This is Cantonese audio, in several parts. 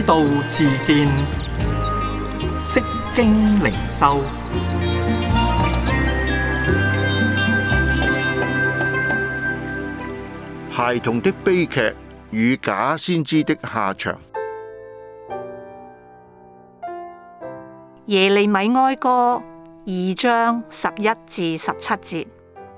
道自見，釋經靈修。 孩童的悲劇與假先知的下場。 耶利米哀歌2章11至17節。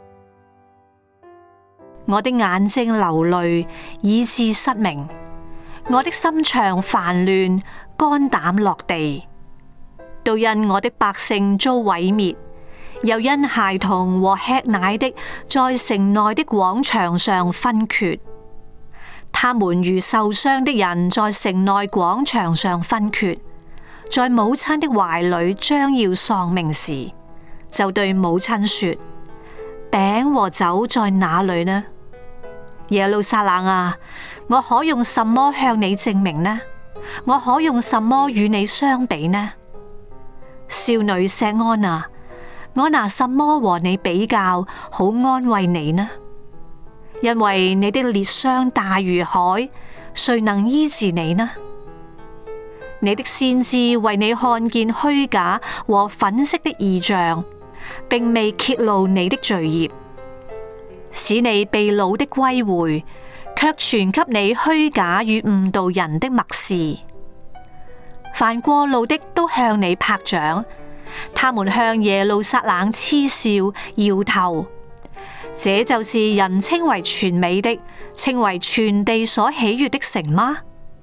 我的眼睛流淚，以致失明；我的心腸煩亂，肝膽落地。都因我的百姓遭毀滅，又因孩童和吃奶的在城內的廣場上分缺。他們如受傷的人在城內廣場上分缺，在母親的懷裏將要喪命時，就對母親說：餅和酒在哪裏呢？耶路撒冷啊，我可用什麼向你證明呢？我可用什麼與你相比呢？少女錫安啊，我拿什麼和你比較，好安慰你呢？因為你的裂傷大如海，誰能醫治你呢？你的先知為你看見虛假和粉飾的異象，並未揭露你的罪孽，使你被擄的歸回，卻傳給你虛假與誤導人的默示。凡過路的都向你拍掌，他們向耶路撒冷嗤笑搖頭。這就是人稱為全美的，稱為全地所喜悅的城嗎？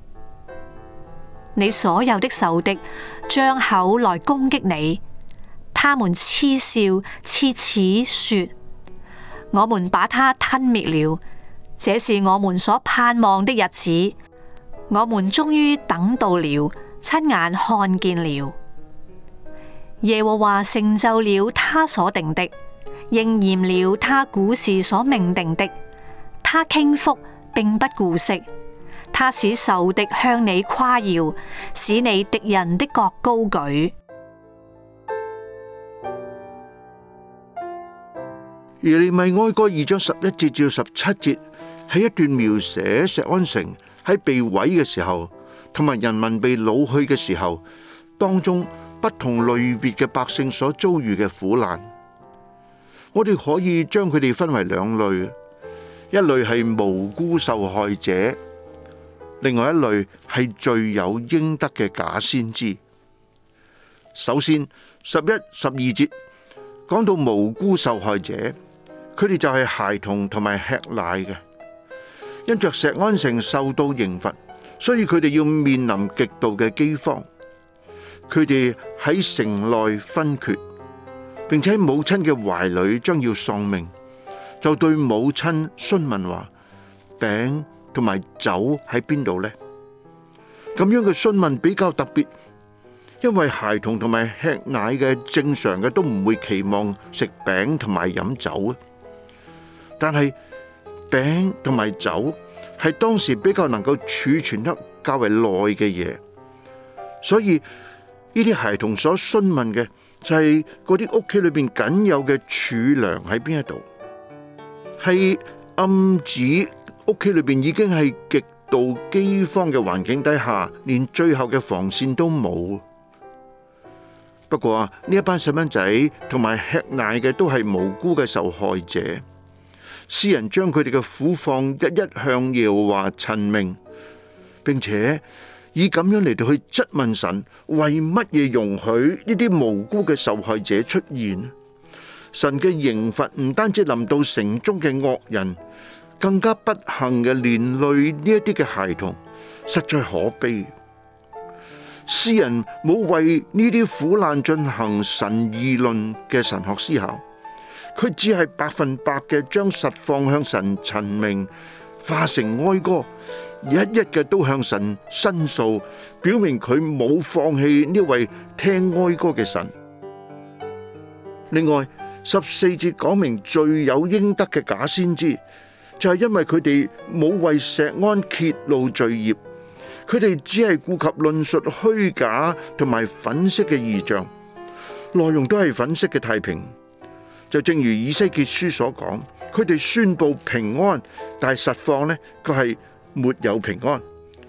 你所有的仇敵張口來攻擊你，他們嗤笑切齒說：我們把他吞滅了，這是我們所盼望的日子，我們終於等到了，親眼看見了。耶和華成就了他所定的，應驗了他古時所命定的。他傾覆並不顧惜，他使仇敵向你誇耀，使你敵人的角高舉。 耶利米哀歌2章11節至17節係一段描寫錫安城喺被毀嘅時候，同埋人民被擄去嘅時候，當中不同類別嘅百姓所遭遇嘅苦難。我哋可以將佢哋分為兩類，一類係無辜受害者，另外一類係罪有應得嘅假先知。首先11、12節講到無辜受害者，佢哋就係孩童同埋吃奶嘅，因着錫安城受到刑罰，所以佢哋要面臨極度嘅饑荒，佢哋喺城內分缺，並且喺母親嘅懷裏將要喪命，就對母親詢問話：餅同埋酒喺邊度呢？咁樣嘅詢問比較特別，因為孩童同埋吃奶嘅正常嘅都唔會期望食餅同埋飲酒啊。但係餅同埋酒係當時比較能夠儲存得較為耐嘅嘢，所以呢啲孩童所詢問嘅就係嗰啲屋企裏邊僅有嘅儲糧喺邊一度，係暗指屋企裏邊已經係極度饑荒嘅環境底下，連最後嘅防線都冇。不過啊，呢一班細蚊仔同埋吃奶嘅都係無辜嘅受害者。詩人將佢哋嘅苦況一一向耶和華陳明，並且以咁樣嚟到去質問神，為乜嘢容許呢啲無辜嘅受害者出現？神嘅刑罰唔單止臨到城中嘅惡人，更加不幸嘅連累呢一啲嘅孩童，實在可悲。詩人冇為呢啲苦難進行神議論嘅神學思考。佢只係100%嘅將實況向神陳明，化成哀歌，一一嘅都向神申訴，表明佢冇放棄呢位聽哀歌嘅神。另外14節講明罪有應得嘅假先知，就係因為佢哋冇為錫安揭露罪孽，佢哋只係顧及論述虛假同埋粉飾嘅異象，內容都係粉飾嘅太平。就正如以西結書所講，佢哋宣布平安，但係實況呢，佢係沒有平安。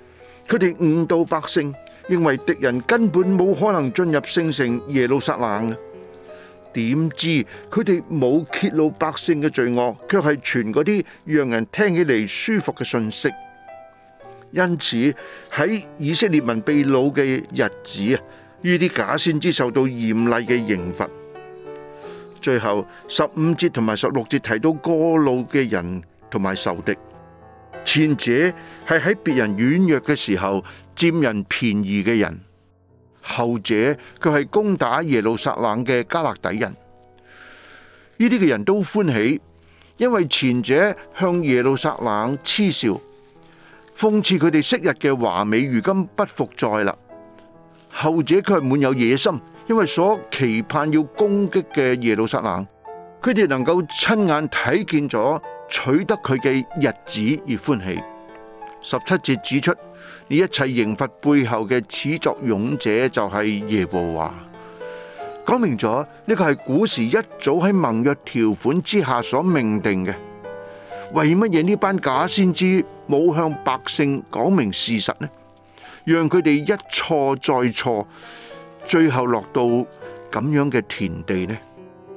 佢哋誤導百姓，認為敵人根本冇可能進入聖城耶路撒冷。點知佢哋冇揭露百姓嘅罪惡，卻係傳嗰啲讓人聽起嚟舒服嘅信息。因此喺以色列民被擄嘅日子啊，呢啲假先知受到嚴厲嘅刑罰。最後15節同埋16節提到過路嘅人同埋仇敵，前者係喺別人軟弱嘅時候佔人便宜嘅人，後者佢係攻打耶路撒冷嘅迦勒底人。呢啲嘅人都歡喜，因為前者向耶路撒冷嗤笑，諷刺佢哋昔日嘅華美如今不復在啦。後者佢係滿有野心，因為所期盼要攻擊嘅耶路撒冷，佢哋能夠親眼睇見咗取得佢嘅日子而歡喜。17節指出，呢一切刑罰背後嘅始作俑者就係耶和華，講明咗呢個係古時一早喺盟約條款之下所命定嘅。為乜嘢呢班假先知冇向百姓講明事實呢？讓佢哋一錯再錯，最後落到咁樣嘅田地呢？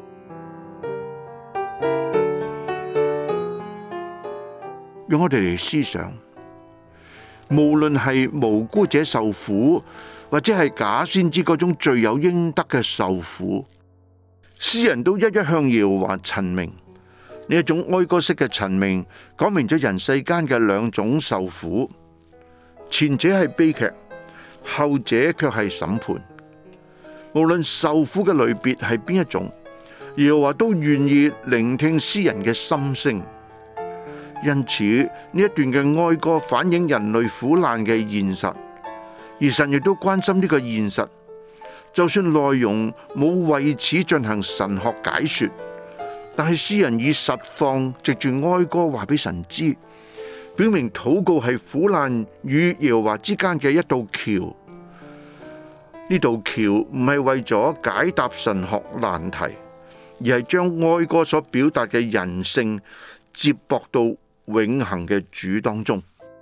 讓我哋嚟思想，無論係無辜者受苦，或者係假先知嗰種罪有應得嘅受苦，詩人都一一向耶和華陳明。呢一種哀歌式嘅陳明，講明咗人世間嘅兩種受苦，前者係悲劇，後者卻係審判。無論受苦嘅類別係邊一種，耶和華都願意聆聽詩人嘅心聲。因此呢一段嘅哀歌反映人類苦難嘅現實，而神亦都關心呢個現實。就算內容冇為此進行神學解說，但係詩人以實況藉住哀歌話俾神知，表明禱告係苦難與耶和華之間嘅一道橋。呢道橋唔係為咗解答神學難題，而係將哀歌所表達嘅人性接駁到永恆嘅主當中。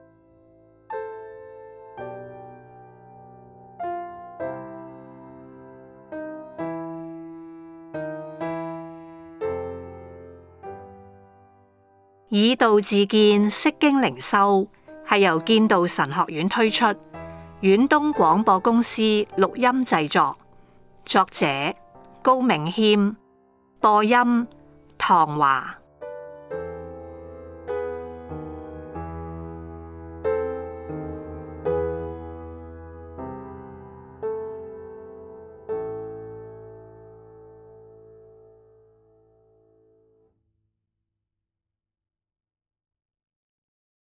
以道自見，釋經靈修係由建道神學院推出，遠東廣播公司錄音製作，作者高明謙，播音唐華。